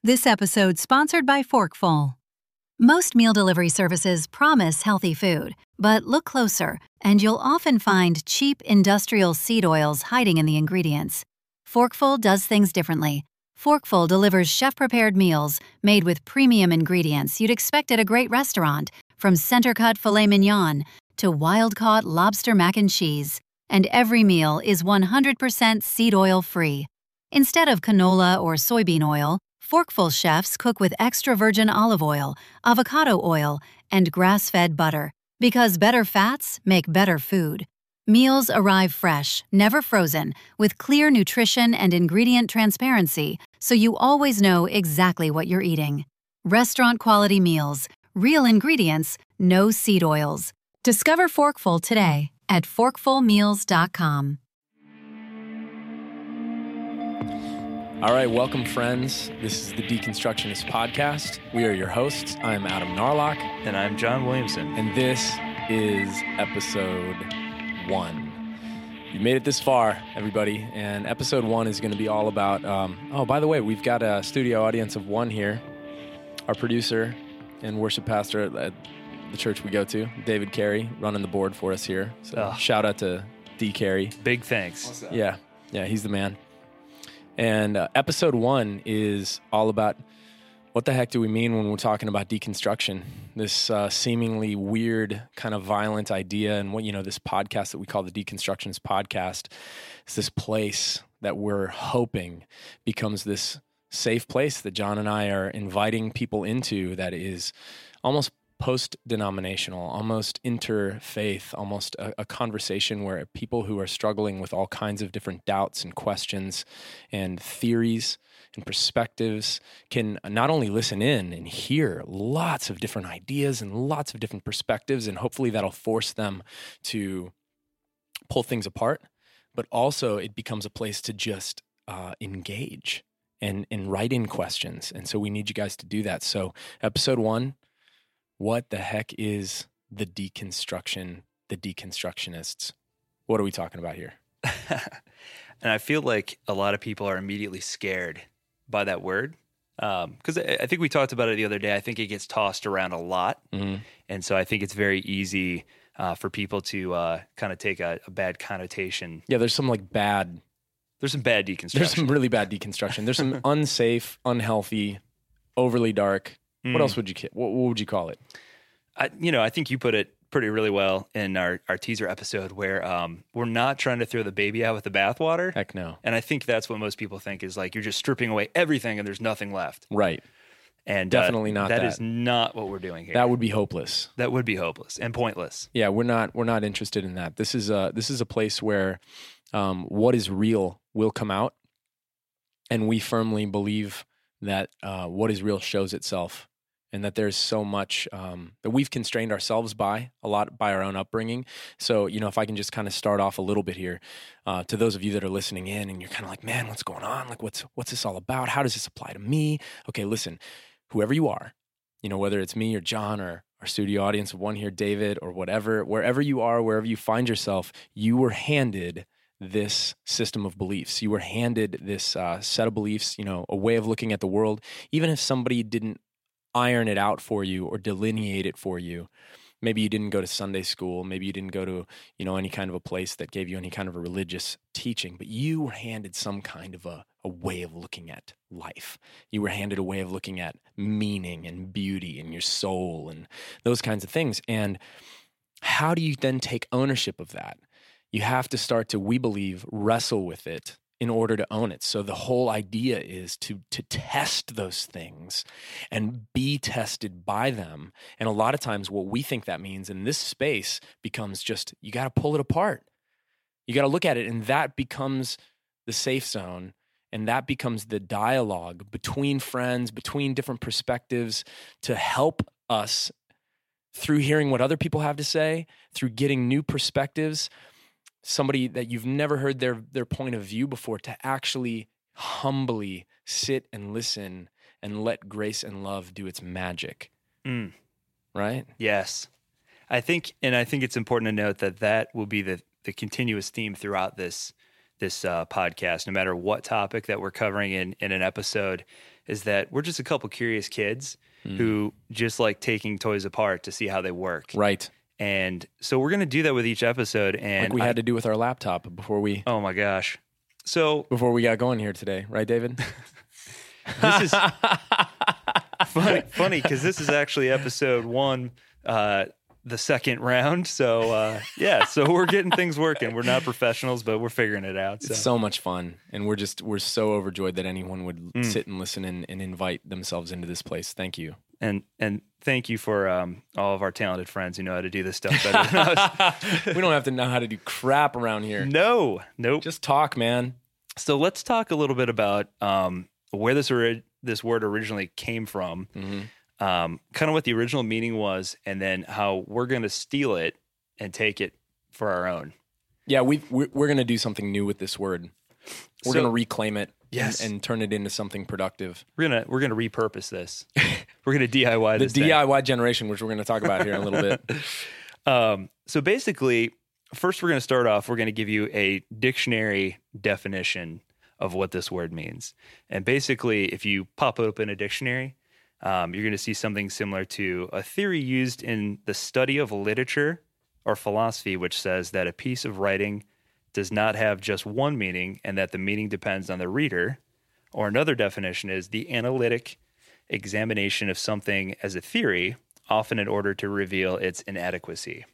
This episode sponsored by Forkful. Most meal delivery services promise healthy food, but look closer and you'll often find cheap industrial seed oils hiding in the ingredients. Forkful does things differently. Forkful delivers chef-prepared meals made with premium ingredients you'd expect at a great restaurant, from center-cut filet mignon to wild-caught lobster mac and cheese. And every meal is 100% seed oil free. Instead of canola or soybean oil, Forkful chefs cook with extra virgin olive oil, avocado oil, and grass-fed butter, because better fats make better food. Meals arrive fresh, never frozen, with clear nutrition and ingredient transparency, so you always know exactly what you're eating. Restaurant-quality meals, real ingredients, no seed oils. Discover Forkful today at forkfulmeals.com. All right, welcome, friends. This is the Deconstructionist Podcast. We are your hosts. I'm Adam Narlock. And I'm John Williamson. And this is episode 1. You made it this far, everybody. And episode 1 is going to be all about... by the way, we've got a studio audience of 1 here. Our producer and worship pastor at the church we go to, David Carey, running the board for us here. So shout out to D. Carey. Big thanks. Yeah, he's the man. And episode 1 is all about what the heck do we mean when we're talking about deconstruction, this seemingly weird kind of violent idea. And what, this podcast that we call the Deconstructionist Podcast is this place that we're hoping becomes this safe place that John and I are inviting people into that is almost post-denominational, almost interfaith, almost a conversation where people who are struggling with all kinds of different doubts and questions and theories and perspectives can not only listen in and hear lots of different ideas and lots of different perspectives, and hopefully that'll force them to pull things apart, but also it becomes a place to just engage and write in questions. And so we need you guys to do that. So episode 1, what the heck is the deconstruction, the deconstructionists? What are we talking about here? And I feel like a lot of people are immediately scared by that word. Because I think we talked about it the other day. I think it gets tossed around a lot. Mm-hmm. And so I think it's very easy for people to kind of take a bad connotation. Yeah, there's some bad... There's some bad deconstruction. There's some really bad deconstruction. There's some unsafe, unhealthy, overly dark... What else would you call it? I think you put it really well in our teaser episode where we're not trying to throw the baby out with the bathwater. Heck no. And I think that's what most people think is you're just stripping away everything and there's nothing left. Right. And definitely not that. That is not what we're doing here. That would be hopeless. That would be hopeless and pointless. Yeah, we're not interested in that. This is a place where what is real will come out, and we firmly believe that what is real shows itself. And that there's so much that we've constrained ourselves by our own upbringing. So, if I can just kind of start off a little bit here, to those of you that are listening in and you're kind of like, man, what's going on? What's this all about? How does this apply to me? Okay, listen, whoever you are, whether it's me or John or our studio audience of 1 here, David, or whatever, wherever you are, wherever you find yourself, you were handed this system of beliefs. You were handed this set of beliefs, a way of looking at the world, even if somebody didn't iron it out for you or delineate it for you. Maybe you didn't go to Sunday school. Maybe you didn't go to, any kind of a place that gave you any kind of a religious teaching, but you were handed some kind of a way of looking at life. You were handed a way of looking at meaning and beauty and your soul and those kinds of things. And how do you then take ownership of that? You have to start to, we believe, wrestle with it in order to own it. So the whole idea is to test those things and be tested by them. And a lot of times what we think that means in this space becomes just, you got to pull it apart. You got to look at it, and that becomes the safe zone, and that becomes the dialogue between friends, between different perspectives, to help us through hearing what other people have to say, through getting new perspectives, somebody that you've never heard their point of view before, to actually humbly sit and listen and let grace and love do its magic. Right? Yes. I think it's important to note that will be the continuous theme throughout this podcast, no matter what topic that we're covering in an episode, is that we're just a couple curious kids who just like taking toys apart to see how they work. Right. And so we're going to do that with each episode. And like we had to do with our laptop before we oh my gosh. So before we got going here today, right, David? this is funny because this is actually episode 1, the second round. So so we're getting things working. We're not professionals, but we're figuring it out. So. It's so much fun, and we're so overjoyed that anyone would sit and listen and invite themselves into this place. Thank you. And thank you for all of our talented friends who know how to do this stuff better than us. We don't have to know how to do crap around here. Nope. Just talk, man. So let's talk a little bit about where this word originally came from, kind of what the original meaning was, and then how we're going to steal it and take it for our own. Yeah, we're going to do something new with this word. We're going to reclaim it. Yes. And turn it into something productive. We're gonna repurpose this. We're gonna DIY this. The DIY generation, which we're gonna talk about here in a little bit. So basically, first we're gonna start off. We're gonna give you a dictionary definition of what this word means. And basically, if you pop open a dictionary, you're gonna see something similar to a theory used in the study of literature or philosophy, which says that a piece of writing does not have just one meaning and that the meaning depends on the reader. Or another definition is the analytic examination of something as a theory, often in order to reveal its inadequacy.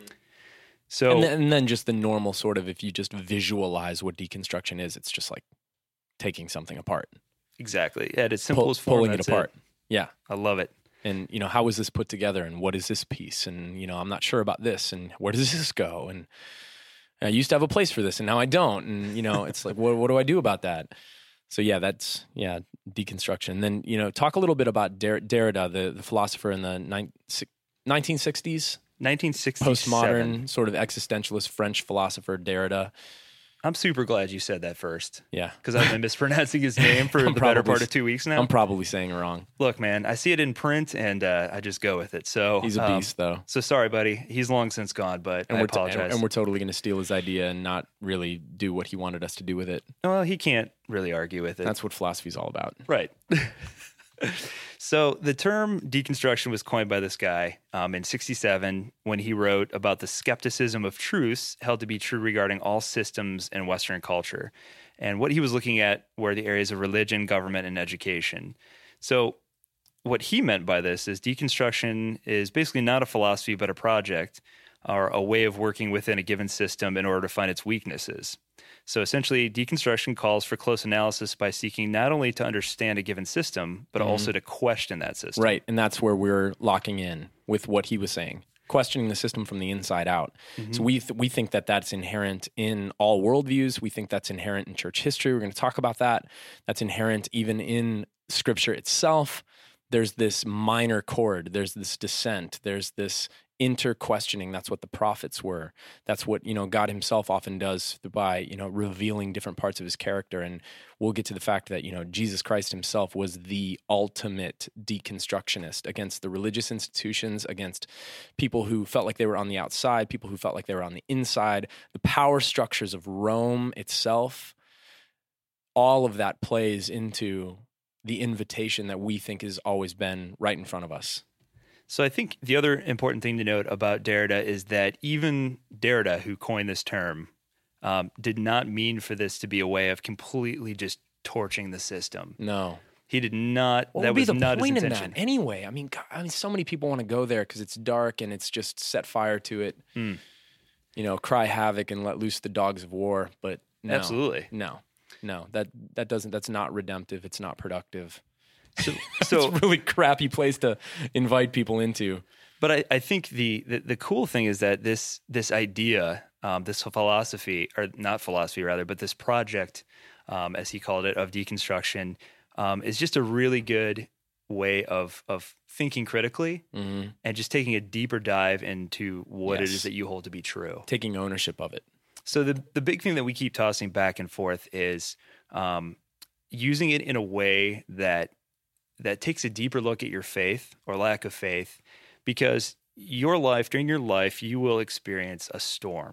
So, and then just the normal sort of, if you just visualize what deconstruction is, it's just like taking something apart. Exactly. At its simplest form, pulling it apart. Yeah. I love it. And, how is this put together and what is this piece? And, I'm not sure about this and where does this go? And I used to have a place for this and now I don't. And, it's like, what do I do about that? So that's deconstruction. Then, talk a little bit about Derrida, the philosopher in the 1960s. 1967. Postmodern, sort of existentialist French philosopher Derrida. I'm super glad you said that first. Yeah. Because I've been mispronouncing his name for the better part of 2 weeks now. I'm probably saying it wrong. Look, man, I see it in print and I just go with it. So he's a beast, though. So sorry, buddy. He's long since gone, but I apologize. And we're totally going to steal his idea and not really do what he wanted us to do with it. Well, he can't really argue with it. That's what philosophy's all about. Right. So the term deconstruction was coined by this guy in 67 when he wrote about the skepticism of truths held to be true regarding all systems in Western culture. And what he was looking at were the areas of religion, government, and education. So what he meant by this is deconstruction is basically not a philosophy, but a project or a way of working within a given system in order to find its weaknesses. So essentially, deconstruction calls for close analysis by seeking not only to understand a given system, but also to question that system. Right, and that's where we're locking in with what he was saying, questioning the system from the inside out. So we think that that's inherent in all worldviews. We think that's inherent in church history. We're going to talk about that. That's inherent even in Scripture itself. There's this minor chord. There's this descent. There's this inter-questioning. That's what the prophets were. That's what, God himself often does by, revealing different parts of his character. And we'll get to the fact that, Jesus Christ himself was the ultimate deconstructionist against the religious institutions, against people who felt like they were on the outside, people who felt like they were on the inside, the power structures of Rome itself. All of that plays into the invitation that we think has always been right in front of us. So I think the other important thing to note about Derrida is that even Derrida, who coined this term, did not mean for this to be a way of completely just torching the system. No. He did not. What that would be was the not point his in intention. that anyway? I mean, so many people want to go there because it's dark and it's just set fire to it. Cry havoc and let loose the dogs of war. But no, Absolutely. No, that doesn't. That's not redemptive. It's not productive. So It's a really crappy place to invite people into. But I think the cool thing is that this idea, this philosophy, or not philosophy rather, but this project, as he called it, of deconstruction, is just a really good way of thinking critically and just taking a deeper dive into what it is that you hold to be true. Taking ownership of it. So the big thing that we keep tossing back and forth is using it in a way that takes a deeper look at your faith or lack of faith, because during your life, you will experience a storm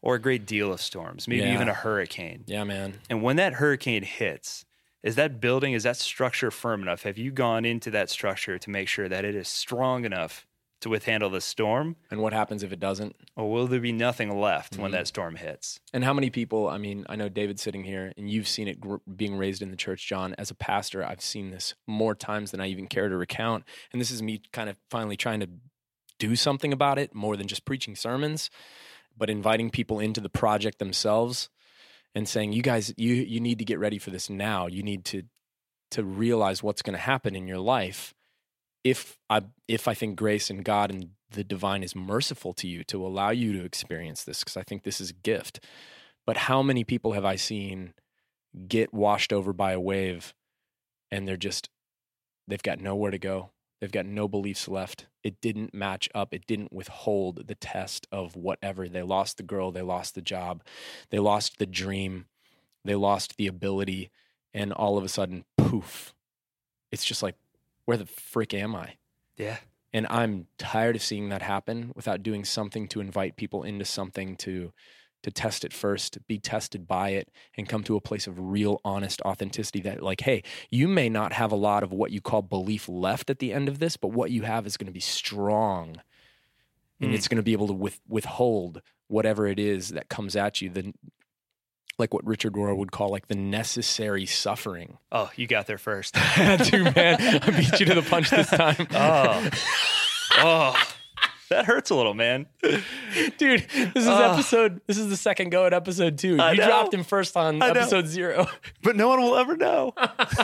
or a great deal of storms, maybe even a hurricane. Yeah, man. And when that hurricane hits, is that structure firm enough? Have you gone into that structure to make sure that it is strong enough to withstand the storm? And what happens if it doesn't? Or will there be nothing left when that storm hits? And how many people, I mean, I know David's sitting here and you've seen it being raised in the church, John. As a pastor, I've seen this more times than I even care to recount. And this is me kind of finally trying to do something about it more than just preaching sermons, but inviting people into the project themselves and saying, you guys, you need to get ready for this now. You need to realize what's going to happen in your life if I think grace and God and the divine is merciful to you to allow you to experience this, because I think this is a gift. But how many people have I seen get washed over by a wave and they've got nowhere to go. They've got no beliefs left. It didn't match up. It didn't withhold the test of whatever. They lost the girl. They lost the job. They lost the dream. They lost the ability. And all of a sudden, poof. It's just like, where the frick am I? Yeah. And I'm tired of seeing that happen without doing something to invite people into something to test it first, be tested by it, and come to a place of real, honest authenticity that, like, hey, you may not have a lot of what you call belief left at the end of this, but what you have is going to be strong. And it's going to be able to withhold whatever it is that comes at you, like what Richard Rohr would call like the necessary suffering. Oh, you got there first. Dude, man, I beat you to the punch this time. Oh. That hurts a little, man. Dude, this is the second go at episode 2. You dropped him first on episode 0. But no one will ever know.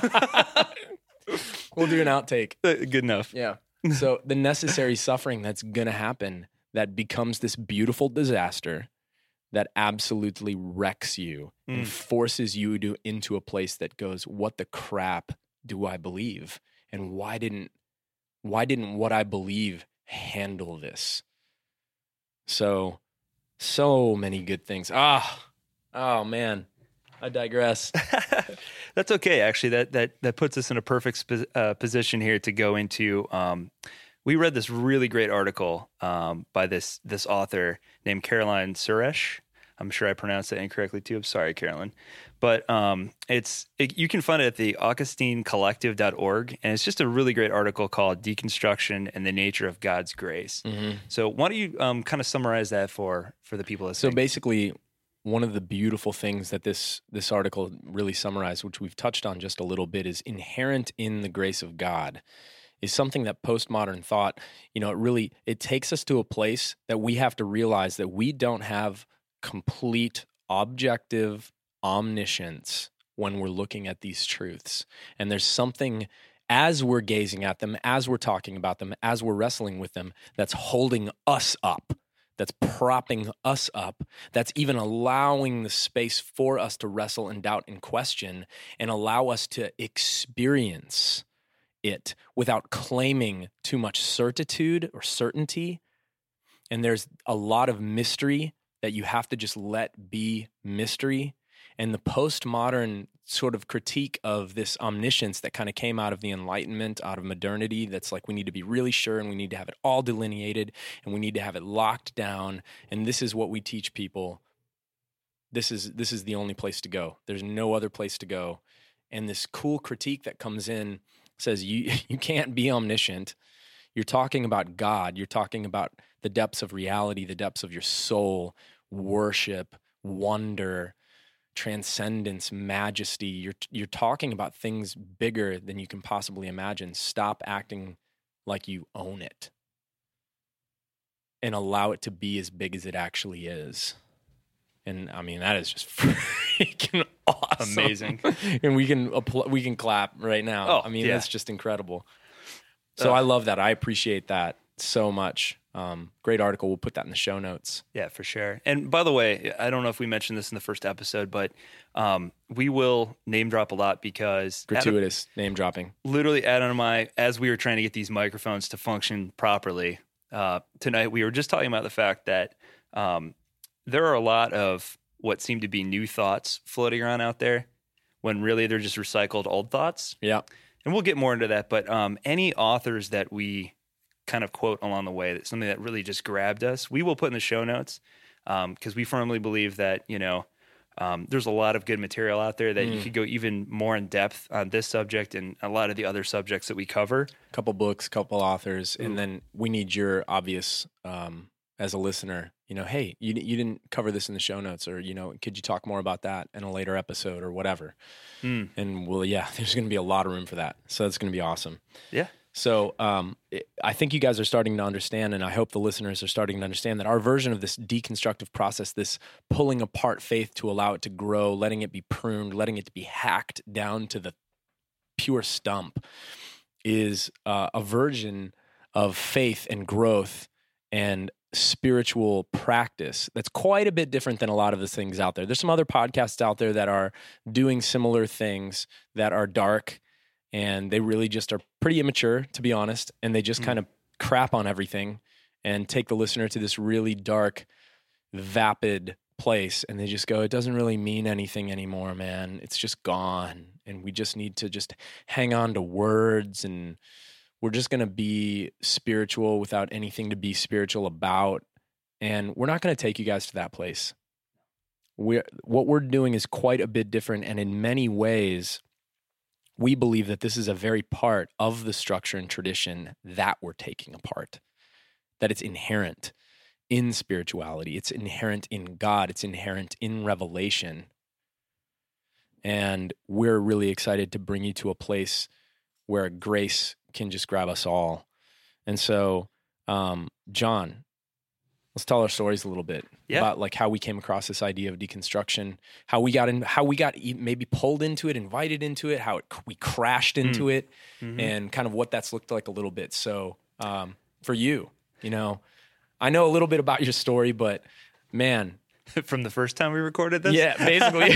We'll do an outtake. Good enough. Yeah. So the necessary suffering that's going to happen that becomes this beautiful disaster that absolutely wrecks you and forces you into a place that goes, what the crap do I believe? And why didn't what I believe handle this? So many good things. Oh man, I digress. That's okay. Actually, that puts us in a perfect position here to go into. We read this really great article by this author named Caroline Suresh. I'm sure I pronounced that incorrectly too. I'm sorry, Carolyn. But you can find it at the AugustineCollective.org, and it's just a really great article called Deconstruction and the Nature of God's Grace. Mm-hmm. So why don't you kind of summarize that for the people listening? So basically, one of the beautiful things that this article really summarized, which we've touched on just a little bit, is inherent in the grace of God, is something that postmodern thought, it takes us to a place that we have to realize that we don't have complete objective omniscience when we're looking at these truths. And there's something, as we're gazing at them, as we're talking about them, as we're wrestling with them, that's holding us up, that's propping us up, that's even allowing the space for us to wrestle and doubt and question and allow us to experience it without claiming too much certitude or certainty. And there's a lot of mystery that you have to just let be mystery. And the postmodern sort of critique of this omniscience that kind of came out of the Enlightenment, out of modernity, that's like we need to be really sure and we need to have it all delineated and we need to have it locked down. And this is what we teach people. This is the only place to go. There's no other place to go. And this cool critique that comes in says you can't be omniscient. You're talking about God. You're talking about the depths of reality, the depths of your soul, worship, wonder, transcendence, majesty. You're talking about things bigger than you can possibly imagine. Stop acting like you own it and allow it to be as big as it actually is. And I mean, that is just freaking awesome. Amazing. And we can clap right now. Oh, I mean, yeah. That's just incredible. So I love that. I appreciate that so much. Great article. We'll put that in the show notes. Yeah, for sure. And by the way, I don't know if we mentioned this in the first episode, but we will name drop a lot because gratuitous name dropping. Literally, Adam and I, as we were trying to get these microphones to function properly tonight, we were just talking about the fact that there are a lot of what seem to be new thoughts floating around out there when really they're just recycled old thoughts. Yeah. And we'll get more into that, but any authors that we kind of quote along the way, that's something that really just grabbed us, we will put in the show notes. because we firmly believe that, there's a lot of good material out there that you could go even more in depth on this subject and a lot of the other subjects that we cover. Couple books, couple authors, and then we need your obvious, as a listener, hey, you didn't cover this in the show notes, or, could you talk more about that in a later episode or whatever? And there's going to be a lot of room for that. So it's going to be awesome. Yeah. So I think you guys are starting to understand, and I hope the listeners are starting to understand that our version of this deconstructive process, this pulling apart faith to allow it to grow, letting it be pruned, letting it to be hacked down to the pure stump, is a version of faith and growth and spiritual practice that's quite a bit different than a lot of the things out there. There's some other podcasts out there that are doing similar things that are dark, and they really just are pretty immature, to be honest, and they just kind of crap on everything and take the listener to this really dark, vapid place, and they just go, it doesn't really mean anything anymore, man. It's just gone, and we just need to just hang on to words, and we're just going to be spiritual without anything to be spiritual about, and we're not going to take you guys to that place. What we're doing is quite a bit different, and in many ways, we believe that this is a very part of the structure and tradition that we're taking apart, that it's inherent in spirituality, it's inherent in God, it's inherent in revelation. And we're really excited to bring you to a place where grace can just grab us all. And so, John, let's tell our stories a little bit about like how we came across this idea of deconstruction, how we got maybe pulled into it, invited into it, how we crashed into it, and kind of what that's looked like a little bit. So for you, I know a little bit about your story, but man. From the first time we recorded this? Yeah, basically.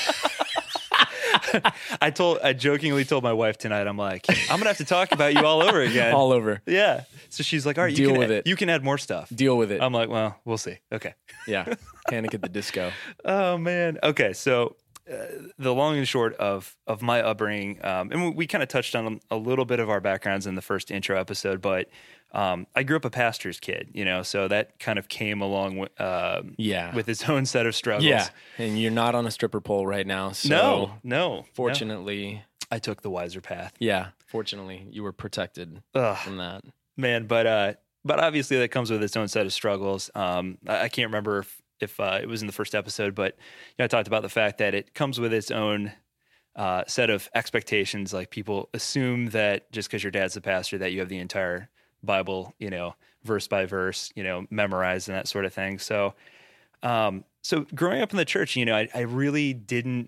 I jokingly told my wife tonight, I'm like, I'm going to have to talk about you all over again. All over. Yeah. So she's like, all right, Deal with it. You can add more stuff. Deal with it. I'm like, well, we'll see. Okay. Yeah. Panic at the Disco. Oh, man. Okay. So the long and short of my upbringing, and we kind of touched on a little bit of our backgrounds in the first intro episode, but I grew up a pastor's kid, so that kind of came along with its own set of struggles. Yeah, and you're not on a stripper pole right now. So no. Fortunately, I took the wiser path. Yeah, fortunately, you were protected from that. Man, but obviously that comes with its own set of struggles. I can't remember if it was in the first episode, but I talked about the fact that it comes with its own set of expectations. Like people assume that just because your dad's the pastor that you have the entire Bible, verse by verse, memorized and that sort of thing. So growing up in the church, I really didn't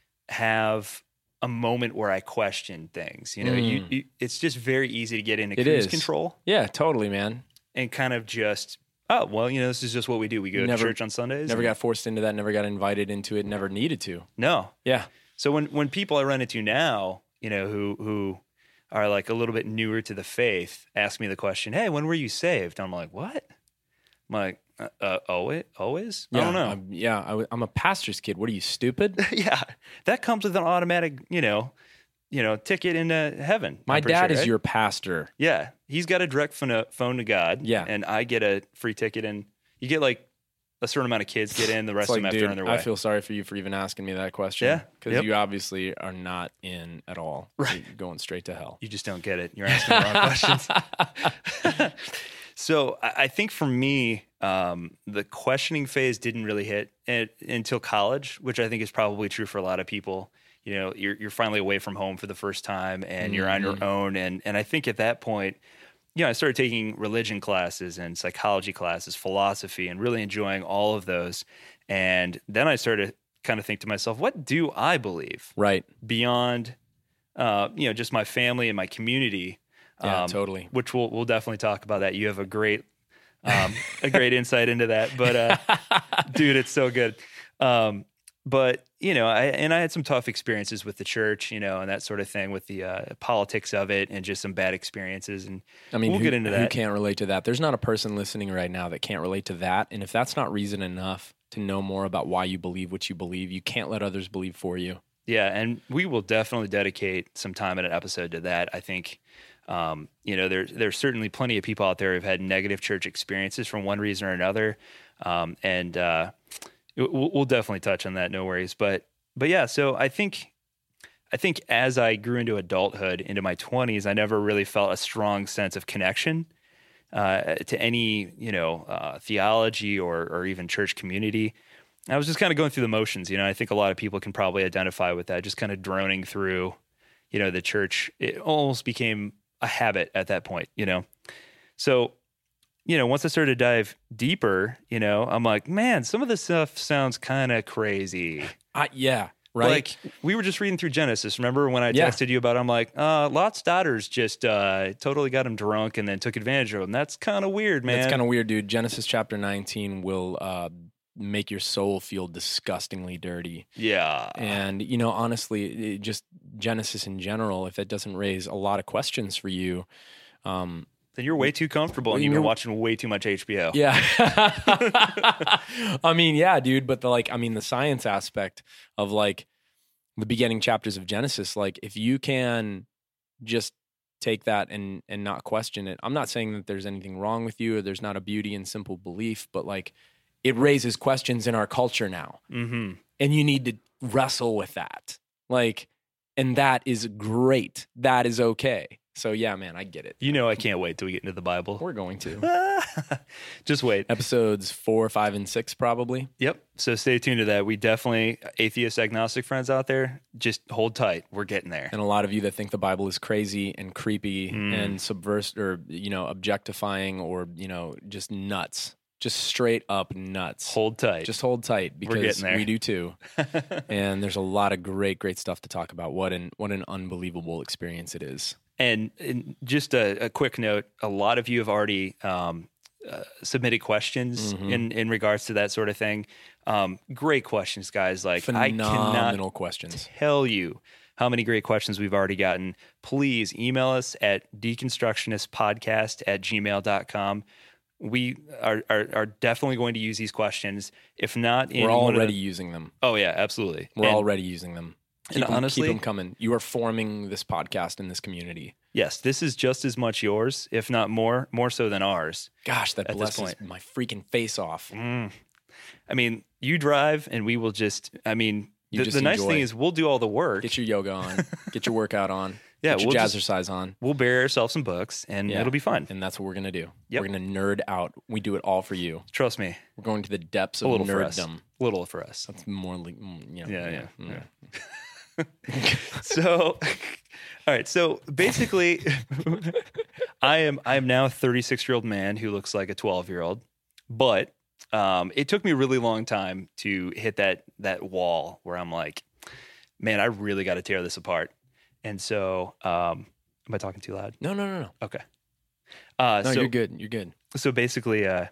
have a moment where I questioned things. It's just very easy to get into cruise control. Yeah, totally, man. And kind of just, this is just what we do. We go to church on Sundays. Never got forced into that. Never got invited into it. Never needed to. No. Yeah. So when people I run into now, who are like a little bit newer to the faith, ask me the question, hey, when were you saved? And I'm like, what? I'm like, always? Yeah, I don't know. I'm a pastor's kid. What are you, stupid? Yeah. That comes with an automatic, ticket into heaven. My dad is your pastor. Yeah. He's got a direct phone to God. Yeah. And I get a free ticket, and you get like a certain amount of kids get in, the rest of them have to earn their way. I feel sorry for you for even asking me that question. Yeah. Because you obviously are not in at all. Right. You're going straight to hell. You just don't get it. You're asking the wrong questions. So I think for me, the questioning phase didn't really hit until college, which I think is probably true for a lot of people. You're finally away from home for the first time, and you're on your own. And I think at that point, I started taking religion classes and psychology classes, philosophy, and really enjoying all of those. And then I started to kind of think to myself, what do I believe? Right. Beyond, just my family and my community. Yeah, totally. Which we'll definitely talk about that. You have a great insight into that. But dude, it's so good. But I had some tough experiences with the church, and that sort of thing, with the politics of it, and just some bad experiences. And we'll get into that. Who can't relate to that? There's not a person listening right now that can't relate to that. And if that's not reason enough to know more about why you believe what you believe, you can't let others believe for you. Yeah, and we will definitely dedicate some time in an episode to that. I think There's certainly plenty of people out there who've had negative church experiences from one reason or another. We'll definitely touch on that. No worries. But yeah, so I think as I grew into adulthood, into my 20s, I never really felt a strong sense of connection to any, theology or even church community. I was just kind of going through the motions. I think a lot of people can probably identify with that, just kind of droning through, the church. It almost became a habit at that point, So, once I started to dive deeper, I'm like, man, some of this stuff sounds kind of crazy. Yeah. Right. Like we were just reading through Genesis. Remember when I texted you about it? I'm like, Lot's daughters just totally got him drunk and then took advantage of him. That's kind of weird, man. That's kind of weird, dude. Genesis chapter 19 will make your soul feel disgustingly dirty. Yeah. And, honestly, just Genesis in general, if it doesn't raise a lot of questions for you, then you're way too comfortable and you've been watching way too much HBO. Yeah. I mean, yeah, dude. But the science aspect of the beginning chapters of Genesis, if you can just take that and not question it, I'm not saying that there's anything wrong with you or there's not a beauty in simple belief, but it raises questions in our culture now. Mm-hmm. And you need to wrestle with that. And that is great. That is okay. So yeah, man, I get it. I can't wait till we get into the Bible. We're going to. Just wait. Episodes 4, 5, and 6 probably. Yep. So stay tuned to that. We definitely, atheist, agnostic friends out there, just hold tight. We're getting there. And a lot of you that think the Bible is crazy and creepy and subversive or, objectifying or, just nuts. Just straight up nuts. Hold tight. Just hold tight because we do too. And there's a lot of great, great stuff to talk about. What an unbelievable experience it is. And just a quick note, a lot of you have already submitted questions in regards to that sort of thing. Great questions, guys. Phenomenal questions. Tell you how many great questions we've already gotten. Please email us at deconstructionistpodcast@gmail.com. We are definitely going to use these questions. If not, we're already using them. Oh yeah, absolutely. We're already using them. Honestly, keep them coming. You are forming this podcast and this community. Yes, this is just as much yours, if not more so than ours. Gosh, that blesses my freaking face off. I mean, you drive, and we will just. I mean, the nice thing is we'll do all the work. Get your yoga on. Get your workout on. Yeah, get your jazzercise on. We'll bury ourselves some books, and it'll be fun. And that's what we're going to do. Yep. We're going to nerd out. We do it all for you. Trust me. We're going to the depths of nerddom. A little for us. That's more like, yeah. So, all right. So basically, I am now a 36-year-old man who looks like a 12-year-old, but it took me a really long time to hit that wall where I'm like, man, I really got to tear this apart. And so, am I talking too loud? No. Okay. No, you're good. You're good. So basically, I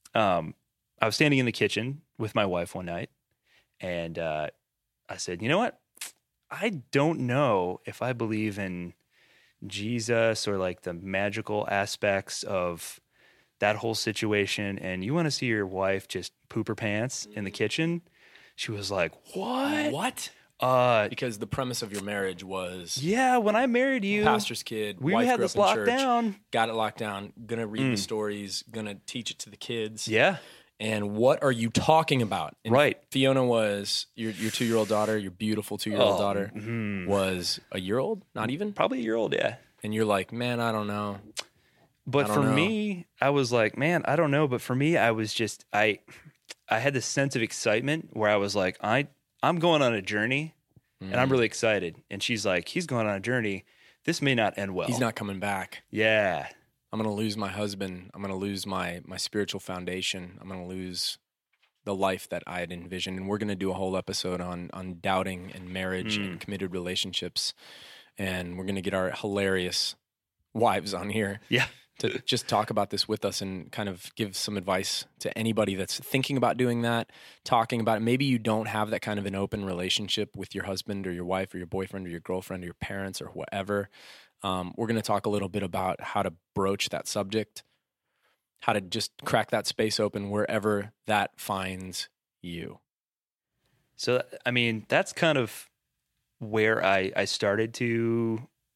was standing in the kitchen with my wife one night, and I said, you know what? I don't know if I believe in Jesus or the magical aspects of that whole situation. And you want to see your wife just poop her pants in the kitchen? She was like, what? What? Because the premise of your marriage was... Yeah, when I married you... Pastor's kid, we wife had grew this up in locked church, down. Got it locked down. Gonna read the stories. Gonna teach it to the kids. Yeah. And what are you talking about? And right. Fiona was your 2-year-old daughter, your beautiful 2-year-old daughter, was a year old? Not even? Probably a year old, yeah. And you're like, man, I don't know. But for me, I was like, man, I don't know. But for me, I was just, I had this sense of excitement where I was like, I'm going on a journey and I'm really excited. And she's like, he's going on a journey. This may not end well. He's not coming back. Yeah. I'm going to lose my husband. I'm going to lose my spiritual foundation. I'm going to lose the life that I had envisioned. And we're going to do a whole episode on doubting and marriage and committed relationships. And we're going to get our hilarious wives on here. Yeah. To just talk about this with us and kind of give some advice to anybody that's thinking about doing that, talking about it. Maybe you don't have that kind of an open relationship with your husband or your wife or your boyfriend or your girlfriend or your parents or whatever. We're going to talk a little bit about how to broach that subject, how to just crack that space open wherever that finds you. So, I mean, that's kind of where I started to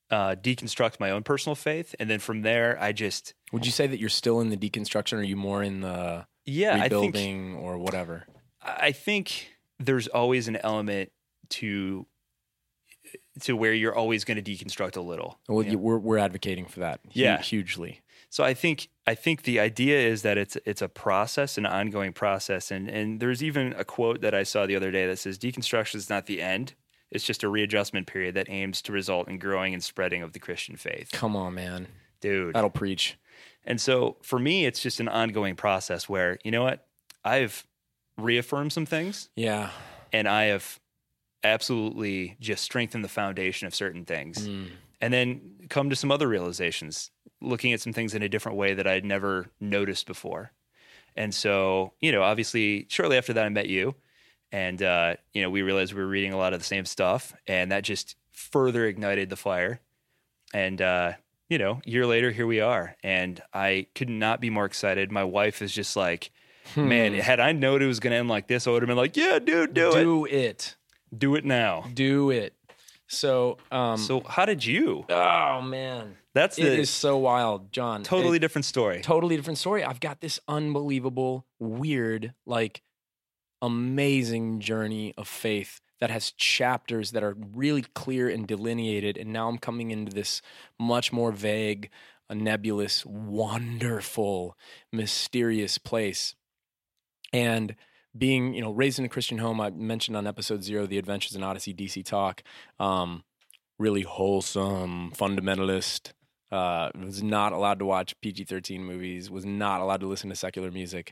deconstruct my own personal faith. And then from there, Would you say that you're still in the deconstruction, or are you more in the rebuilding or whatever? I think there's always an element to where you're always going to deconstruct a little. Well, we're advocating for that hugely. So I think the idea is that it's a process, an ongoing process. And there's even a quote that I saw the other day that says, deconstruction is not the end. It's just a readjustment period that aims to result in growing and spreading of the Christian faith. Come on, man. Dude. That'll preach. And so for me, it's just an ongoing process where, you know what? I've reaffirmed some things. Yeah. And I have absolutely just strengthened the foundation of certain things. And then come to some other realizations, looking at some things in a different way that I'd never noticed before. And so, obviously, shortly after that, I met you. And, we realized we were reading a lot of the same stuff. And that just further ignited the fire. And, year later, here we are. And I could not be more excited. My wife is just like, man, had I known it was going to end like this, I would have been like, yeah, dude, do it. Do it. Do it now. Do it. So how did you? Oh man, it is so wild, John. Totally different story. Totally different story. I've got this unbelievable, weird, amazing journey of faith that has chapters that are really clear and delineated. And now I'm coming into this much more vague, nebulous, wonderful, mysterious place. And being, raised in a Christian home, I mentioned on episode 0, The Adventures in Odyssey DC Talk, really wholesome, fundamentalist, was not allowed to watch PG-13 movies, was not allowed to listen to secular music,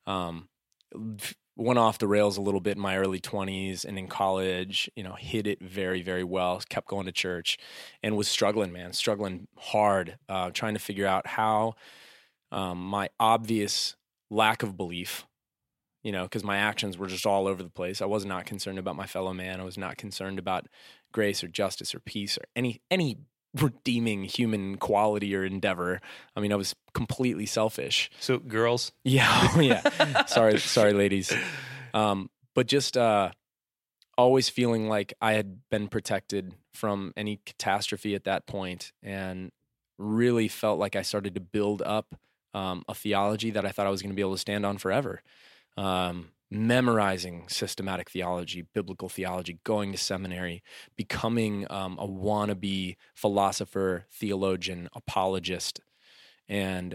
went off the rails a little bit in my early 20s, and in college, hit it very, very well, kept going to church, and was struggling hard, trying to figure out how my obvious lack of belief, because my actions were just all over the place. I was not concerned about my fellow man. I was not concerned about grace or justice or peace or any redeeming human quality or endeavor. I mean, I was completely selfish. So girls? Yeah. Sorry, ladies. But just always feeling like I had been protected from any catastrophe at that point, and really felt like I started to build up a theology that I thought I was going to be able to stand on forever. Memorizing systematic theology, biblical theology, going to seminary, becoming a wannabe philosopher, theologian, apologist, and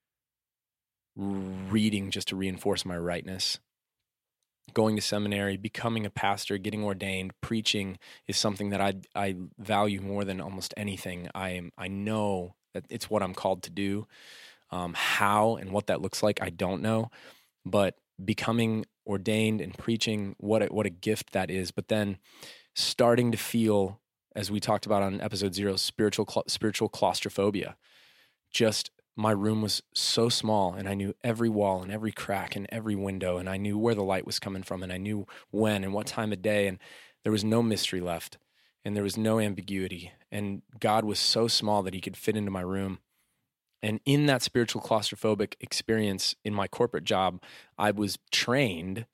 reading just to reinforce my rightness. Going to seminary, becoming a pastor, getting ordained, preaching is something that I value more than almost anything. I know that it's what I'm called to do. How and what that looks like, I don't know, but becoming ordained and preaching, what a gift that is. But then starting to feel, as we talked about on episode 0, spiritual claustrophobia. Just my room was so small, and I knew every wall and every crack and every window, and I knew where the light was coming from, and I knew when and what time of day, and there was no mystery left, and there was no ambiguity, and God was so small that he could fit into my room. And in that spiritual claustrophobic experience in my corporate job, I was trained.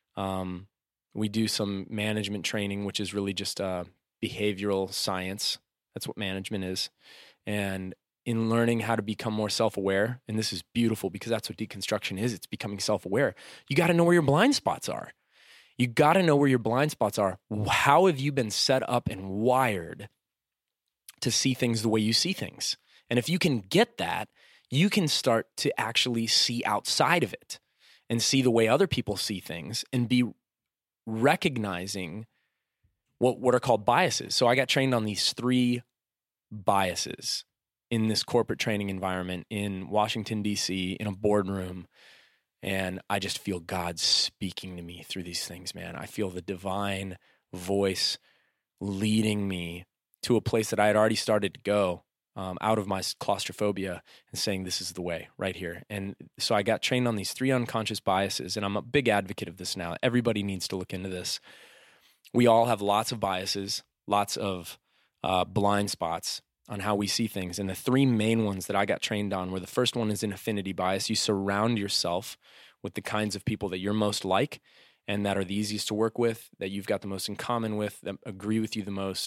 We do some management training, which is really just behavioral science. That's what management is. And in learning how to become more self-aware, and this is beautiful because that's what deconstruction is. It's becoming self-aware. You got to know where your blind spots are. You got to know where your blind spots are. How have you been set up and wired to see things the way you see things? And if you can get that, you can start to actually see outside of it and see the way other people see things and be recognizing what are called biases. So I got trained on these 3 biases in this corporate training environment in Washington, D.C., in a boardroom. And I just feel God speaking to me through these things, man. I feel the divine voice leading me to a place that I had already started to go. Out of my claustrophobia and saying, this is the way right here. And so I got trained on these 3 unconscious biases, and I'm a big advocate of this now. Everybody needs to look into this. We all have lots of biases, lots of blind spots on how we see things. And the 3 main ones that I got trained on were, the first one is an affinity bias. You surround yourself with the kinds of people that you're most like and that are the easiest to work with, that you've got the most in common with, that agree with you the most.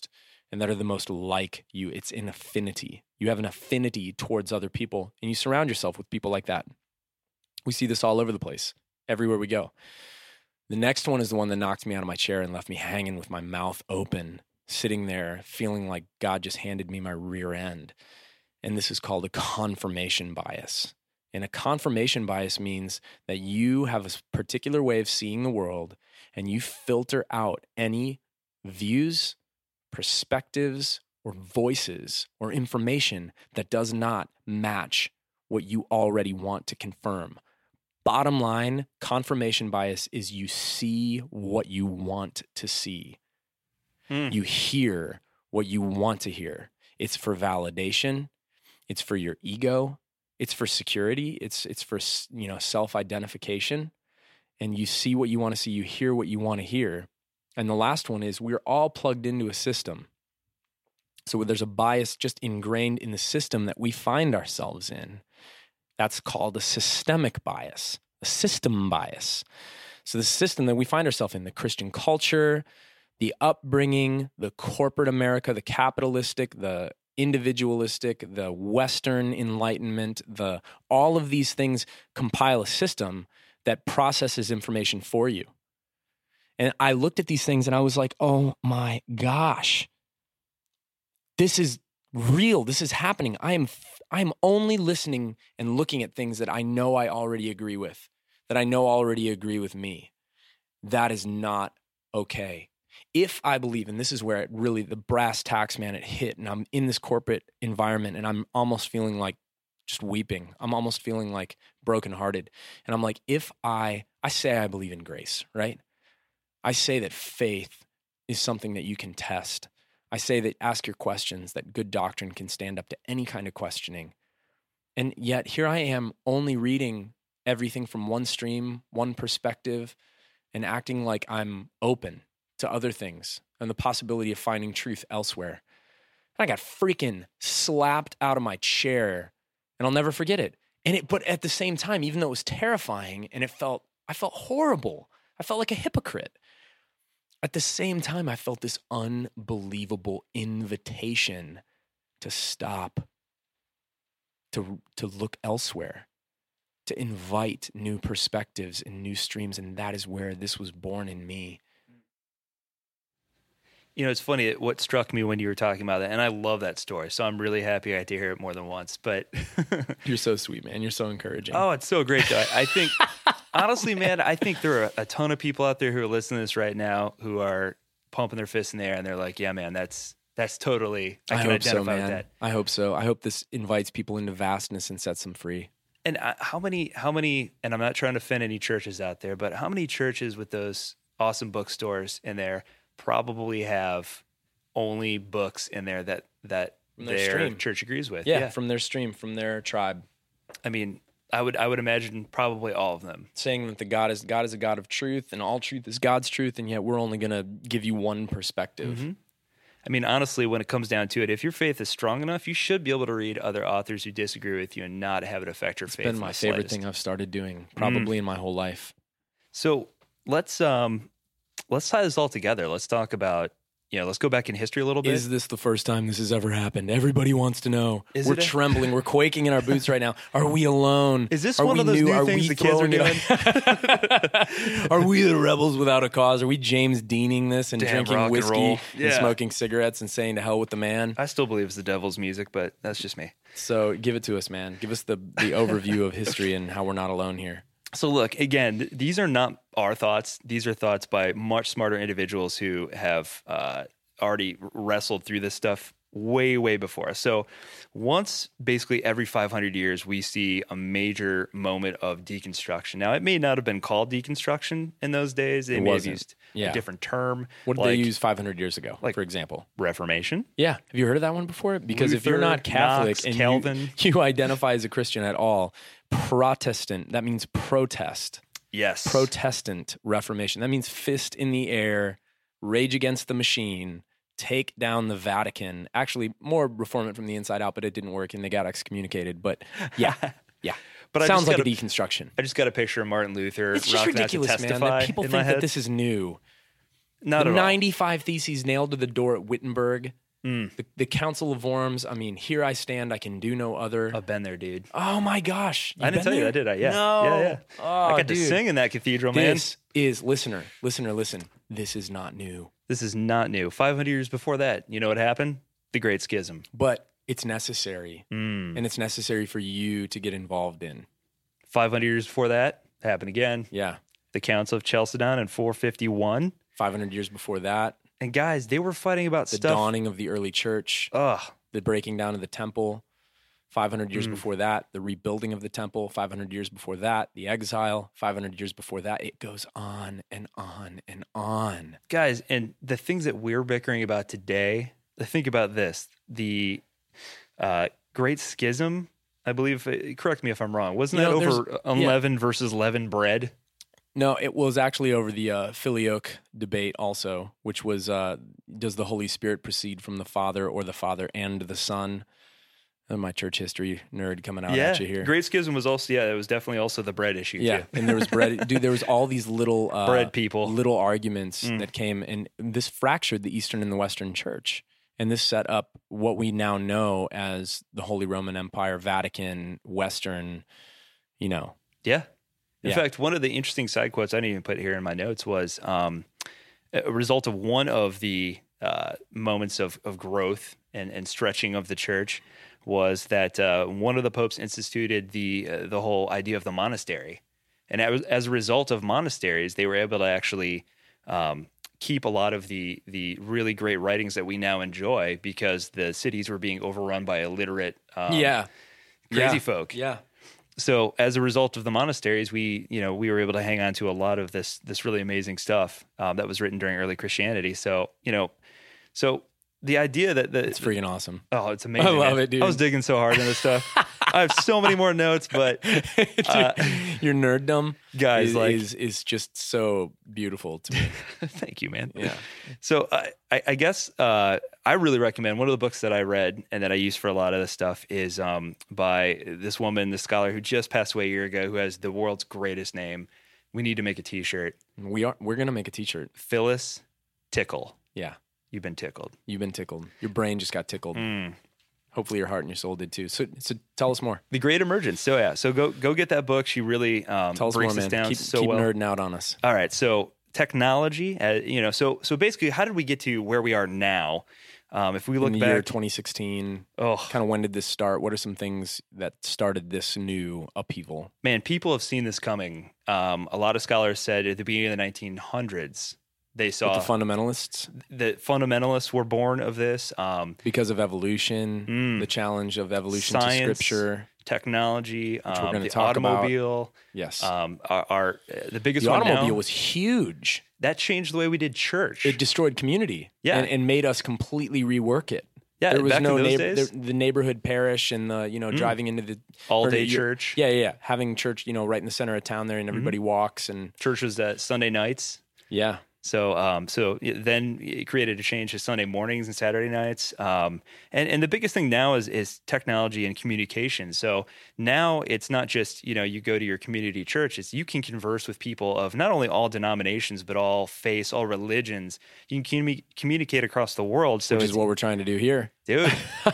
and that are the most like you. It's an affinity. You have an affinity towards other people, and you surround yourself with people like that. We see this all over the place, everywhere we go. The next one is the one that knocked me out of my chair and left me hanging with my mouth open, sitting there feeling like God just handed me my rear end. And this is called a confirmation bias. And a confirmation bias means that you have a particular way of seeing the world, and you filter out any views, perspectives, or voices or information that does not match what you already want to confirm. Bottom line, confirmation bias is you see what you want to see. You hear what you want to hear. It's for validation. It's for your ego. It's for security. It's for, self-identification. And you see what you want to see. You hear what you want to hear. And the last one is we're all plugged into a system. So there's a bias just ingrained in the system that we find ourselves in. That's called a systemic bias, a system bias. So the system that we find ourselves in, the Christian culture, the upbringing, the corporate America, the capitalistic, the individualistic, the Western Enlightenment, all of these things compile a system that processes information for you. And I looked at these things and I was like, oh my gosh, this is real. This is happening. I am only listening and looking at things that I know I already agree with, that I know already agree with me. That is not okay. If I believe, and this is where it really, the brass tacks, man, it hit, and I'm in this corporate environment and I'm almost feeling like just weeping. I'm almost feeling like brokenhearted. And I'm like, if I say I believe in grace, right? I say that faith is something that you can test. I say that ask your questions, that good doctrine can stand up to any kind of questioning. And yet here I am only reading everything from one stream, one perspective, and acting like I'm open to other things and the possibility of finding truth elsewhere. And I got freaking slapped out of my chair, and I'll never forget it. But at the same time, even though it was terrifying and I felt horrible, I felt like a hypocrite. At the same time, I felt this unbelievable invitation to stop, to look elsewhere, to invite new perspectives and new streams, and that is where this was born in me. You know, it's funny, what struck me when you were talking about that, and I love that story, so I'm really happy I had to hear it more than once, but... You're so sweet, man. You're so encouraging. Oh, it's so great, though. I think, honestly, man, I think there are a ton of people out there who are listening to this right now who are pumping their fists in the air, and they're like, yeah, man, that's totally, I can identify with that. I hope so. I hope this invites people into vastness and sets them free. And how many, and I'm not trying to offend any churches out there, but how many churches with those awesome bookstores in there probably have only books in there that their church agrees with? Yeah, from their stream, from their tribe. I mean, I would imagine probably all of them. Saying that God is a God of truth, and all truth is God's truth, and yet we're only going to give you one perspective. Mm-hmm. I mean, honestly, when it comes down to it, if your faith is strong enough, you should be able to read other authors who disagree with you and not have it affect your faith. It's been my favorite thing I've started doing, probably in my whole life. So let's tie this all together. Let's talk about, let's go back in history a little bit. Is this the first time this has ever happened? Everybody wants to know. We're trembling. We're quaking in our boots right now. Are we alone? Is this one of those new things the kids are doing? Are we the rebels without a cause? Are we James Deaning this and drinking whiskey and smoking cigarettes and saying to hell with the man? I still believe it's the devil's music, but that's just me. So give it to us, man. Give us the overview of history and how we're not alone here. So look, again, these are not our thoughts. These are thoughts by much smarter individuals who have already wrestled through this stuff way, way before us. So once basically every 500 years, we see a major moment of deconstruction. Now, it may not have been called deconstruction in those days. They may have used a different term. What did they use 500 years ago, for example? Reformation. Yeah. Have you heard of that one before? Because if you're not Catholic Knox, and Calvin, you identify as a Christian at all, Protestant, that means protest. Yes. Protestant Reformation. That means fist in the air, rage against the machine, take down the Vatican. Actually, more reform it from the inside out, but it didn't work and they got excommunicated. But yeah. But sounds like a deconstruction. I just got a picture of Martin Luther. It's just ridiculous, man, that people think that this is new. Not at all. 95 Theses nailed to the door at Wittenberg. The Council of Worms. I mean, here I stand, I can do no other. I've been there, dude. Oh my gosh. I didn't tell you that, did I? Yeah. No. Yeah. Oh, I got to sing in that cathedral, man. This is, listener, listen. This is not new. This is not new. 500 years before that, you know what happened? The Great Schism. But it's necessary. And it's necessary for you to get involved in. 500 years before that, happened again. Yeah. The Council of Chalcedon in 451. 500 years before that. And guys, they were fighting about The stuff. dawning of the early church. Ugh. The breaking down of the temple. 500 years before that, the rebuilding of the temple. 500 years before that, the exile. 500 years before that, it goes on and on and on. Guys, and the things that we're bickering about today, think about this. The Great Schism, I believe, correct me if I'm wrong, wasn't that over unleavened versus leavened bread? No, it was actually over the Filioque debate also, which was, does the Holy Spirit proceed from the Father or the Father and the Son? My church history nerd coming out at you here. Great Schism was also, it was definitely also the bread issue, too. And there was bread. Dude, there was all these little... bread people. Little arguments that came, and this fractured the Eastern and the Western Church. And this set up what we now know as the Holy Roman Empire, Vatican, Western, Yeah. In fact, one of the interesting side quotes I didn't even put here in my notes was a result of one of the moments of growth and stretching of the church was that one of the popes instituted the whole idea of the monastery. And as a result of monasteries, they were able to actually keep a lot of the really great writings that we now enjoy because the cities were being overrun by illiterate crazy folk. Yeah. So as a result of the monasteries, we were able to hang on to a lot of this really amazing stuff that was written during early Christianity. So, the idea that it's freaking awesome. Oh, it's amazing. I love it, dude. I was digging so hard in this stuff. I have so many more notes, but your nerddom, guys, is just so beautiful to me. Thank you, man. Yeah. So I guess I really recommend one of the books that I read and that I use for a lot of this stuff is by this woman, this scholar who just passed away a year ago, who has the world's greatest name. We need to make a T-shirt. We're gonna make a T-shirt. Phyllis Tickle. Yeah. You've been tickled. You've been tickled. Your brain just got tickled. Hopefully your heart and your soul did too. So tell us more. The Great Emergence. So go get that book. She really tell us breaks more, this man. down Keep well. nerding out on us. All right. So technology, so basically, how did we get to where we are now? If we look in the back, year 2016, kind of when did this start? What are some things that started this new upheaval? Man, people have seen this coming. A lot of scholars said at the beginning of the 1900s, they saw with the fundamentalists. The fundamentalists were born of this because of evolution, the challenge of evolution science, to scripture, technology, which we're going to the talk automobile. About. Yes, the biggest the one automobile now, was huge. That changed the way we did church. It destroyed community, and made us completely rework it. Yeah, there was back no in those days? the neighborhood parish and the driving into the all day church. Yeah, having church right in the center of town there, and everybody walks and church was Sunday nights. Yeah. So then it created a change to Sunday mornings and Saturday nights. And the biggest thing now is technology and communication. So now it's not just, you go to your community church. It's you can converse with people of not only all denominations, but all faiths, all religions. You can communicate across the world. So which is what we're trying to do here. Dude,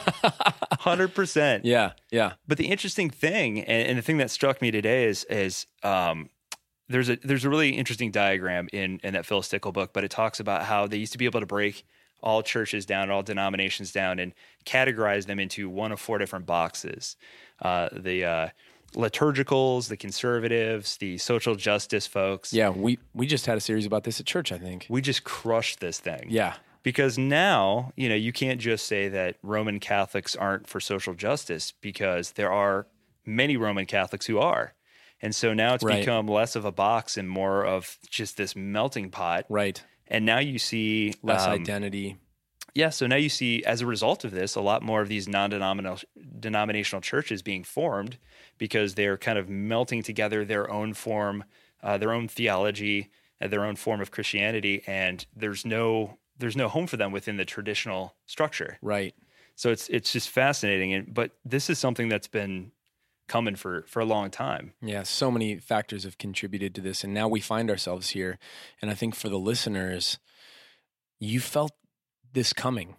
100%. Yeah. But the interesting thing, and the thing that struck me today is there's a really interesting diagram in that Phyllis Tickle book, but it talks about how they used to be able to break all churches down, all denominations down, and categorize them into one of four different boxes. The liturgicals, the conservatives, the social justice folks. Yeah, we just had a series about this at church, I think. We just crushed this thing. Yeah. Because now, you can't just say that Roman Catholics aren't for social justice, because there are many Roman Catholics who are. And so now it's become less of a box and more of just this melting pot. Right. And now you see less identity. Yeah. So now you see, as a result of this, a lot more of these non-denominational churches being formed because they're kind of melting together their own form, their own theology, their own form of Christianity. And there's no home for them within the traditional structure. Right. So it's just fascinating. But this is something that's been coming for a long time. Yeah, so many factors have contributed to this, and now we find ourselves here. And I think for the listeners, you felt this coming.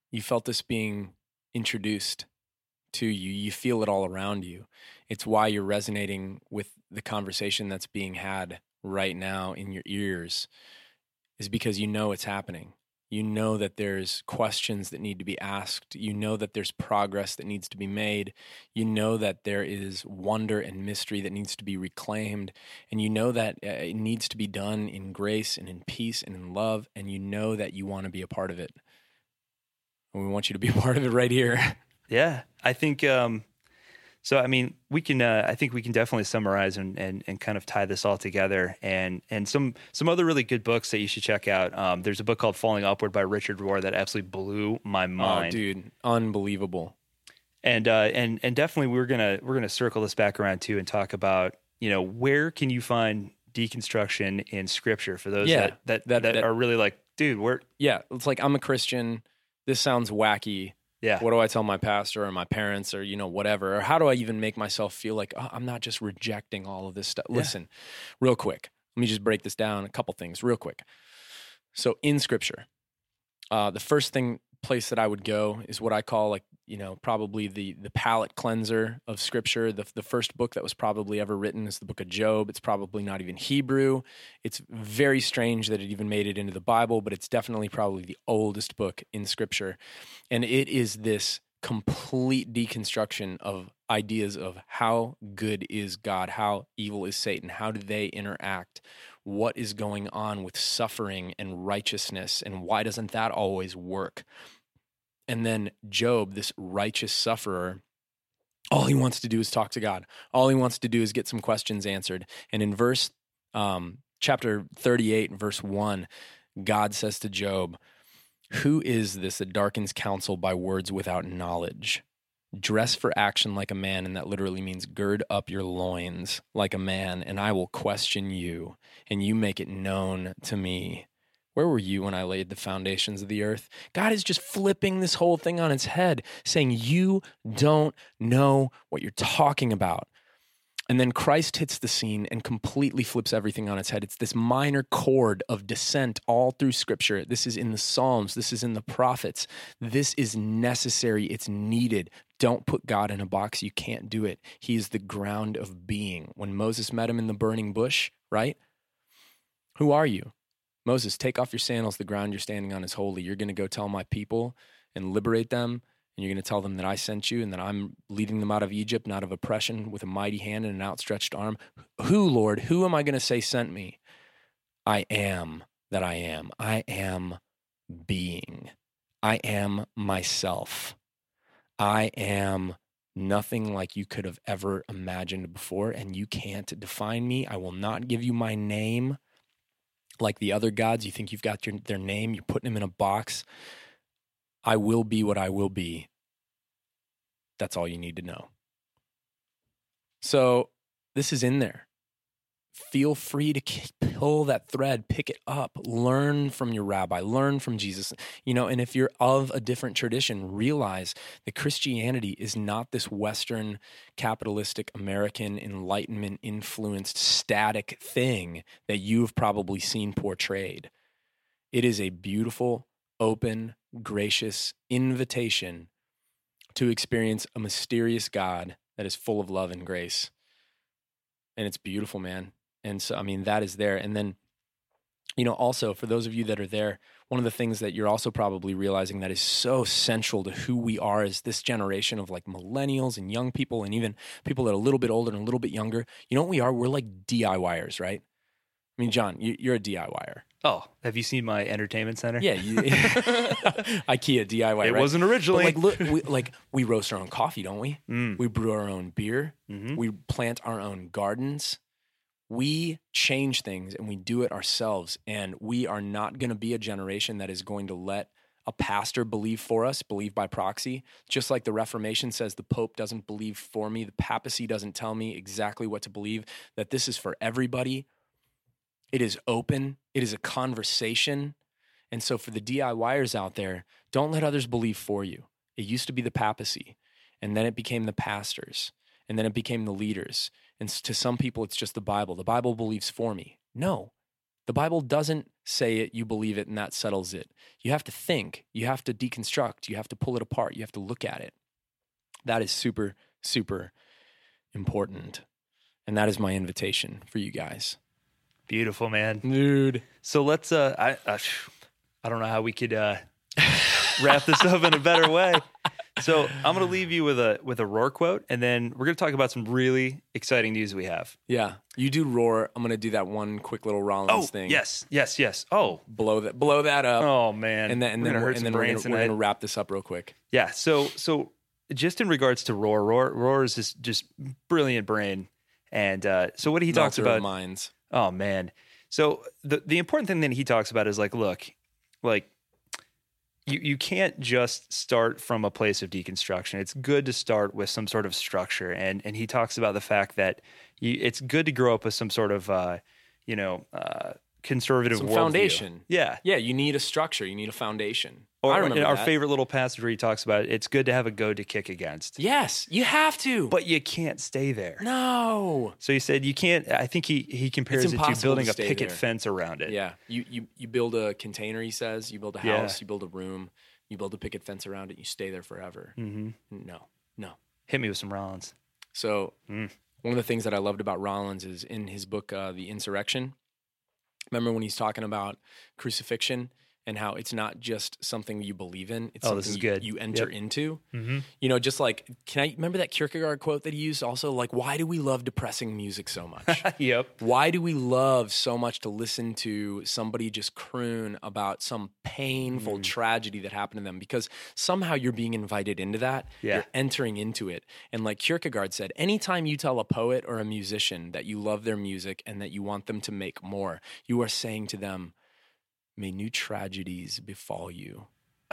You felt this being introduced to you. You feel it all around you. It's why you're resonating with the conversation that's being had right now in your ears, is because you know it's happening. You know that there's questions that need to be asked. You know that there's progress that needs to be made. You know that there is wonder and mystery that needs to be reclaimed. And you know that it needs to be done in grace and in peace and in love. And you know that you want to be a part of it. And we want you to be a part of it right here. Yeah, I think so. I mean, we can. I think we can definitely summarize and kind of tie this all together. And some other really good books that you should check out. There's a book called Falling Upward by Richard Rohr that absolutely blew my mind. Oh, dude, unbelievable. And definitely we're gonna circle this back around too and talk about, you know, where can you find deconstruction in Scripture for those that are really like, dude, we're it's like, I'm a Christian. This sounds wacky. Yeah. What do I tell my pastor or my parents or, you know, whatever? Or how do I even make myself feel like, oh, I'm not just rejecting all of this stuff? Yeah. Listen, real quick. Let me just break this down, a couple things real quick. So in Scripture, the first place that I would go is what I call, like, you know, probably the palate cleanser of Scripture. The first book that was probably ever written is the book of Job. It's probably not even Hebrew. It's very strange that it even made it into the Bible, but it's definitely probably the oldest book in Scripture. And it is this complete deconstruction of ideas of how good is God, how evil is Satan, how do they interact, what is going on with suffering and righteousness, and why doesn't that always work? And then Job, this righteous sufferer, all he wants to do is talk to God. All he wants to do is get some questions answered. And in chapter 38, verse 1, God says to Job, "Who is this that darkens counsel by words without knowledge? Dress for action like a man," and that literally means gird up your loins like a man, "and I will question you, and you make it known to me. Where were you when I laid the foundations of the earth?" God is just flipping this whole thing on its head, saying, you don't know what you're talking about. And then Christ hits the scene and completely flips everything on its head. It's this minor chord of descent all through Scripture. This is in the Psalms. This is in the prophets. This is necessary. It's needed. Don't put God in a box. You can't do it. He is the ground of being. When Moses met him in the burning bush, right? Who are you? Moses, take off your sandals. The ground you're standing on is holy. You're going to go tell my people and liberate them. And you're going to tell them that I sent you and that I'm leading them out of Egypt and out of oppression with a mighty hand and an outstretched arm. Who, Lord, who am I going to say sent me? I am that I am. I am being. I am myself. I am nothing like you could have ever imagined before, and you can't define me. I will not give you my name. Like the other gods, you think you've got their name, you're putting them in a box. I will be what I will be. That's all you need to know. So this is in there. Feel free to pull that thread, pick it up, learn from your rabbi, learn from Jesus. You know, and if you're of a different tradition, realize that Christianity is not this Western, capitalistic, American, Enlightenment influenced, static thing that you've probably seen portrayed. It is a beautiful, open, gracious invitation to experience a mysterious God that is full of love and grace. And it's beautiful, man. And so, I mean, that is there. And then, you know, also for those of you that are there, one of the things that you're also probably realizing that is so central to who we are as this generation of like millennials and young people and even people that are a little bit older and a little bit younger. You know what we are? We're like DIYers, right? I mean, John, you're a DIYer. Oh, have you seen my entertainment center? Yeah, IKEA DIY. It right? wasn't originally. But like, look, we roast our own coffee, don't we? Mm. We brew our own beer. Mm-hmm. We plant our own gardens. We change things and we do it ourselves. And we are not going to be a generation that is going to let a pastor believe for us, believe by proxy. Just like the Reformation says the Pope doesn't believe for me, the papacy doesn't tell me exactly what to believe, that this is for everybody. It is open. It is a conversation. And so for the DIYers out there, don't let others believe for you. It used to be the papacy, and then it became the pastors, and then it became the leaders. And to some people, it's just the Bible. The Bible believes for me. No, The Bible doesn't say it, you believe it, and that settles it. You have to think. You have to deconstruct. You have to pull it apart. You have to look at it. That is super, super important. And that is my invitation for you guys. Beautiful, man. Dude. So let's, I don't know how we could wrap this up in a better way. So I'm going to leave you with a Roar quote, and then we're going to talk about some really exciting news we have. Yeah. You do Roar. I'm going to do that one quick little Rollins thing. Yes. Oh. Blow that up. Oh, man. And then we're going to wrap this up real quick. Yeah. So just in regards to Roar is this just brilliant brain. And so what he talks about. Minds. Oh, man. So the important thing that he talks about is look, you can't just start from a place of deconstruction. It's good to start with some sort of structure. And he talks about the fact that it's good to grow up with some sort of, conservative some worldview. Foundation. Yeah. Yeah, you need a structure. You need a foundation. Or in our favorite little passage where he talks about it's good to have a goad to kick against. Yes, you have to. But you can't stay there. No. So he said you can't. I think he compares it to building a picket fence around it. Yeah. You build a container, he says. You build a house, you build a room, you build a picket fence around it, you stay there forever. Mm-hmm. No. Hit me with some Rollins. So one of the things that I loved about Rollins is in his book, The Insurrection. Remember when he's talking about crucifixion and how it's not just something you believe in, it's something you enter into. Mm-hmm. Just like, remember that Kierkegaard quote that he used also? Like, why do we love depressing music so much? Yep. Why do we love so much to listen to somebody just croon about some painful tragedy that happened to them? Because somehow you're being invited into that. Yeah. You're entering into it. And like Kierkegaard said, anytime you tell a poet or a musician that you love their music and that you want them to make more, you are saying to them, may new tragedies befall you.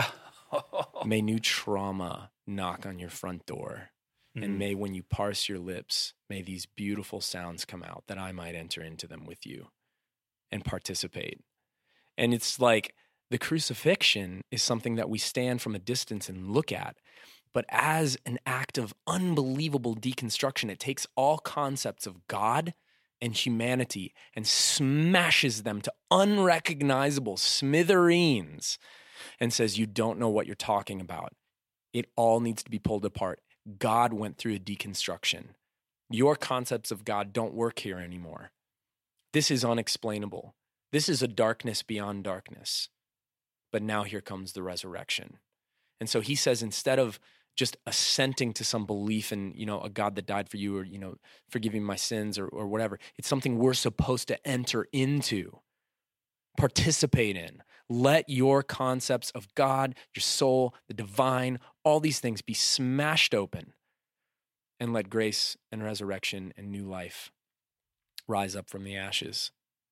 May new trauma knock on your front door. And may when you parse your lips, may these beautiful sounds come out that I might enter into them with you and participate. And it's like the crucifixion is something that we stand from a distance and look at. But as an act of unbelievable deconstruction, it takes all concepts of God and humanity and smashes them to unrecognizable smithereens and says, you don't know what you're talking about. It all needs to be pulled apart. God went through a deconstruction. Your concepts of God don't work here anymore. This is unexplainable. This is a darkness beyond darkness. But now here comes the resurrection. And so he says, instead of just assenting to some belief in, a God that died for you or, forgiving my sins or whatever. It's something we're supposed to enter into, participate in. Let your concepts of God, your soul, the divine, all these things be smashed open and let grace and resurrection and new life rise up from the ashes.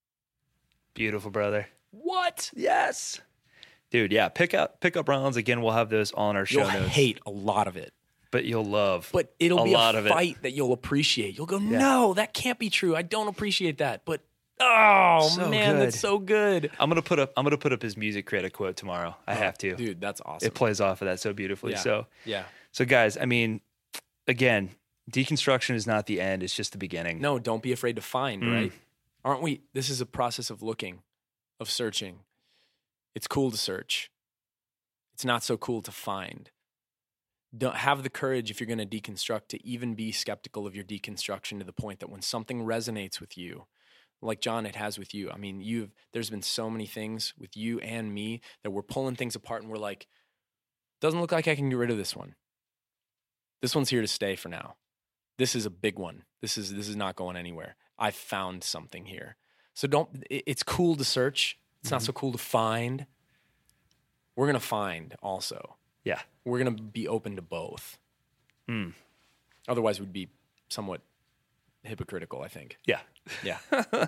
Beautiful, brother. What? Yes. Dude, yeah, pick up Rollins. Again, we'll have those all in our show notes. You'll hate a lot of it. But you'll love But it'll be a a fight that you'll appreciate. You'll go, no, that can't be true. I don't appreciate that. But, that's so good. I'm gonna put up his music critic quote tomorrow. I have to. Dude, that's awesome. It plays off of that so beautifully. Yeah. So guys, again, deconstruction is not the end. It's just the beginning. No, don't be afraid to find, right? Aren't we? This is a process of looking, of searching. It's cool to search. It's not so cool to find. Don't have the courage, if you're going to deconstruct, to even be skeptical of your deconstruction to the point that when something resonates with you, like John, it has with you. There's been so many things with you and me that we're pulling things apart and we're like, doesn't look like I can get rid of this one. This one's here to stay for now. This is a big one. This is not going anywhere. I found something here. So it's cool to search. It's not so cool to find. We're going to find also. Yeah. We're going to be open to both. Otherwise, we'd be somewhat hypocritical, I think. Yeah. Yeah.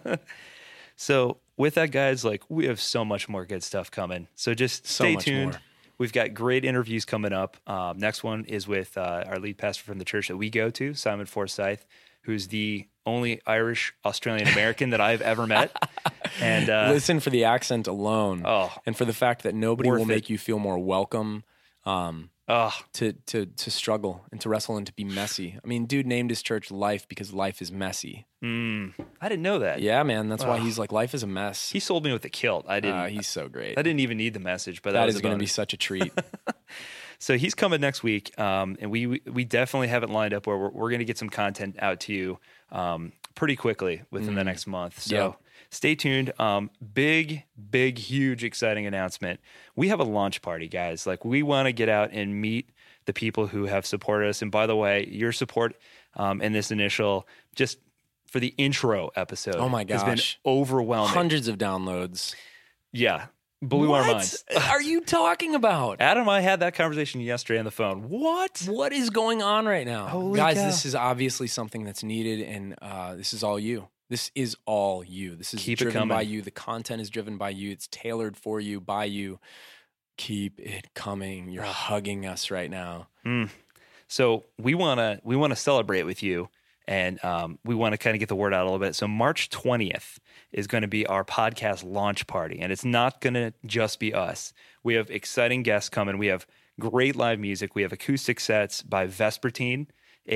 So with that, guys, we have so much more good stuff coming. So just stay tuned. More. We've got great interviews coming up. Next one is with our lead pastor from the church that we go to, Simon Forsyth, who's the only Irish Australian American that I've ever met. And listen, for the accent alone, and for the fact that nobody will make you feel more welcome to struggle and to wrestle and to be messy. I mean, dude named his church Life because life is messy. I didn't know that. Yeah, man. That's why he's like, life is a mess. He sold me with the kilt. I didn't. He's so great. I didn't even need the message, but that is going to be such a treat. So he's coming next week, and we definitely have it lined up where we're going to get some content out to you pretty quickly within the next month. So stay tuned. Big, huge, exciting announcement. We have a launch party, guys. Like, we want to get out and meet the people who have supported us. And by the way, your support in this initial, just for the intro episode, oh my gosh, has been overwhelming. Hundreds of downloads. Yeah. Blew our minds. What are you talking about? Adam and I had that conversation yesterday on the phone. What is going on right now? Holy Guys, cow. This is obviously something that's needed, and this is all you. This is all you. This is driven by you. The content is driven by you. It's tailored for you, by you. Keep it coming. You're hugging us right now. So we wanna celebrate with you, and we want to kind of get the word out a little bit. So March 20th is going to be our podcast launch party, and it's not going to just be us. We have exciting guests coming. We have great live music. We have acoustic sets by Vespertine,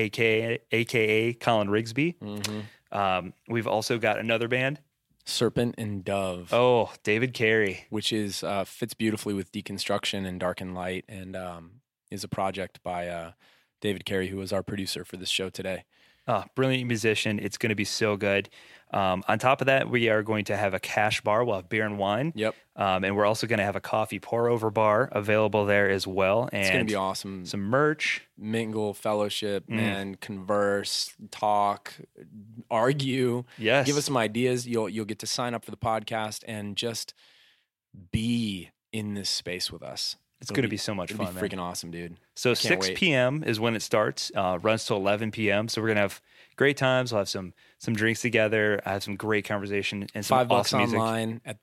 aka Colin Rigsby. We've also got another band, Serpent and Dove. Oh, David Carey, which is fits beautifully with Deconstruction and Dark and Light, and is a project by David Carey, who was our producer for this show today. Brilliant musician. It's going to be so good. On top of that, we are going to have a cash bar. We'll have beer and wine. Yep. And we're also going to have a coffee pour-over bar available there as well. And it's going to be awesome. Some merch. Mingle, fellowship, and converse, talk, argue. Yes. Give us some ideas. You'll get to sign up for the podcast and just be in this space with us. It's going to be so much fun, It'll be freaking awesome, dude. So 6 p.m. is when it starts. Runs till 11 p.m. So we're going to have great times. We'll have some drinks together. I have some great conversation and some $5 awesome music. online at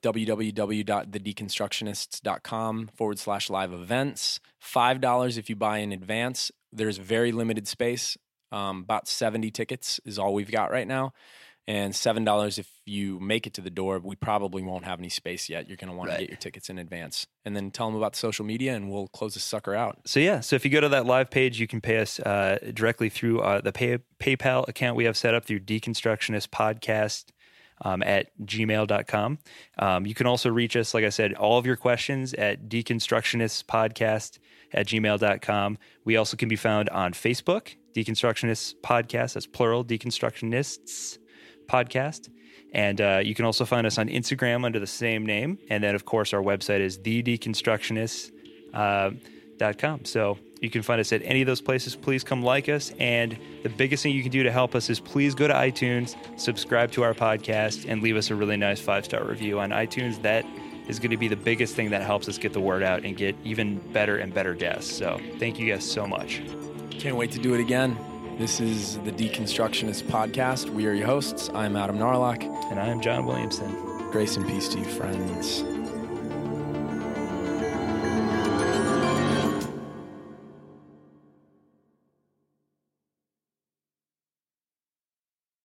www.thedeconstructionists.com/live events. $5 if you buy in advance. There's very limited space. About 70 tickets is all we've got right now. And $7 if you make it to the door. We probably won't have any space yet. You're going to want to get your tickets in advance. And then tell them about the social media, and we'll close this sucker out. So if you go to that live page, you can pay us directly through the PayPal account we have set up through Deconstructionist Podcast at gmail.com. You can also reach us, like I said, all of your questions at deconstructionistpodcast at gmail.com. We also can be found on Facebook, Deconstructionist Podcast, that's plural, Deconstructionists Podcast. And you can also find us on Instagram under the same name. And then, of course, our website is thedeconstructionist.com. So you can find us at any of those places. Please come like us. And the biggest thing you can do to help us is please go to iTunes, subscribe to our podcast, and leave us a really nice 5-star review on iTunes. That is going to be the biggest thing that helps us get the word out and get even better and better guests. So thank you guys so much. Can't wait to do it again. This is the Deconstructionist Podcast. We are your hosts. I'm Adam Narlock. And I am John Williamson. Grace and peace to you, friends.